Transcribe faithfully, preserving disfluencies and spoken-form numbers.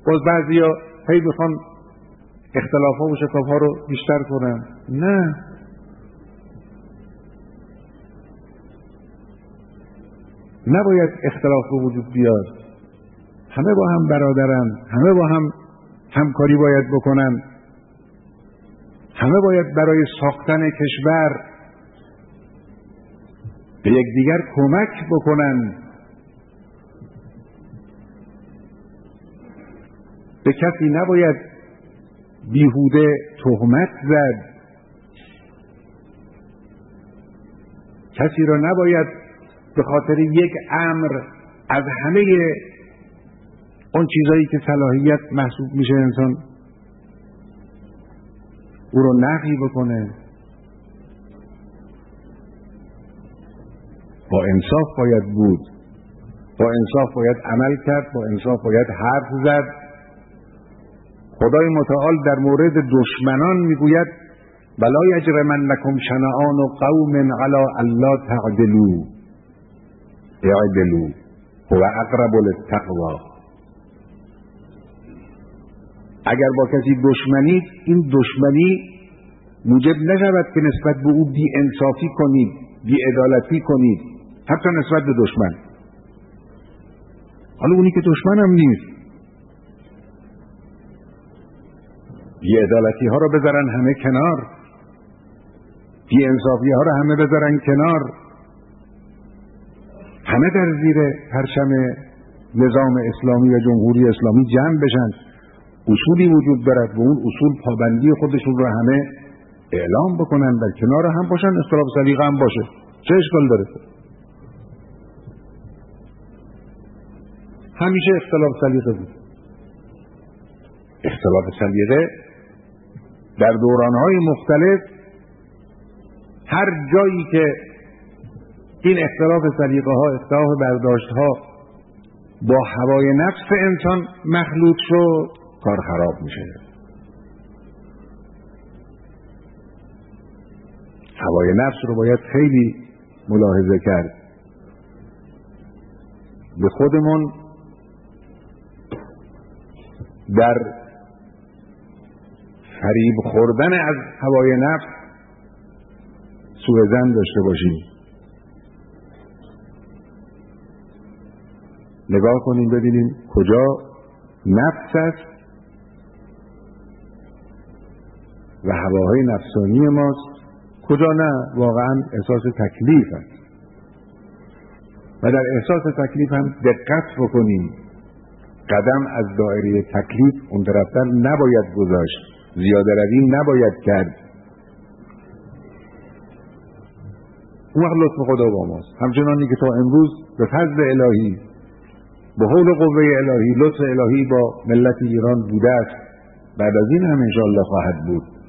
باز بعضیا هی بخوان اختلاف‌ها و شکاف‌ها رو بیشتر کنن. نه، نباید اختلاف به وجود بیاد. همه با هم برادرن، همه با هم همکاری باید بکنن، همه باید برای ساختن کشور به یکدیگر کمک بکنن. به کسی نباید بیهوده تهمت زد، کسی را نباید به خاطر یک امر از همه اون چیزایی که صلاحیت محسوب میشه انسان او رو نفی بکنه. با انصاف باید بود، با انصاف باید عمل کرد، با انصاف باید حرف زد. خدای متعال در مورد دشمنان میگوید ولا یجرمنکم شنآن قوم علی الا تعدلوا اعدلوا هو اقرب للتقوی. اگر با کسی دشمنید، این دشمنی موجب نشود که نسبت به او بی انصافی کنید، بی عدالتی کنید، حتی نسبت به دشمن. حالا اونی که دشمن هم نیست، بی عدالتی ها رو بذارن همه کنار، بی انصافی ها رو همه بذارن کنار، همه در زیر پرچم نظام اسلامی و جمهوری اسلامی جمع بشن. اصولی وجود دارد و اون اصول پابندی خودشون رو همه اعلام بکنن، در کنار هم باشن، اختلاف سلیقه هم باشه، چه اشکال داره؟ همیشه اختلاف سلیقه بود. اختلاف سلیقه در دورانهای مختلف، هر جایی که این اختلاف سلیقه ها، اختلاف برداشت ها با هوای نفس انسان مخلوط شد، کار خراب میشه. هوای نفس رو باید خیلی ملاحظه کرد. به خودمون در فریب خوردن از هوای نفس سوءظن داشته باشیم. نگاه کنیم ببینیم کجا نفس است و هواهای نفسانی ماست، کجا نه واقعا احساس تکلیف است. و در احساس تکلیف هم دقت بکنیم، قدم از دایره تکلیف اون طرفتر نباید گذاشت، زیاده روی نباید کرد. اون وقت لطف خدا با ماست، همچنانی که تا امروز به فضل الهی، به حول قوه الهی، لطف الهی با ملت ایران بوده است، بعد از این هم انشاءالله خواهد بود.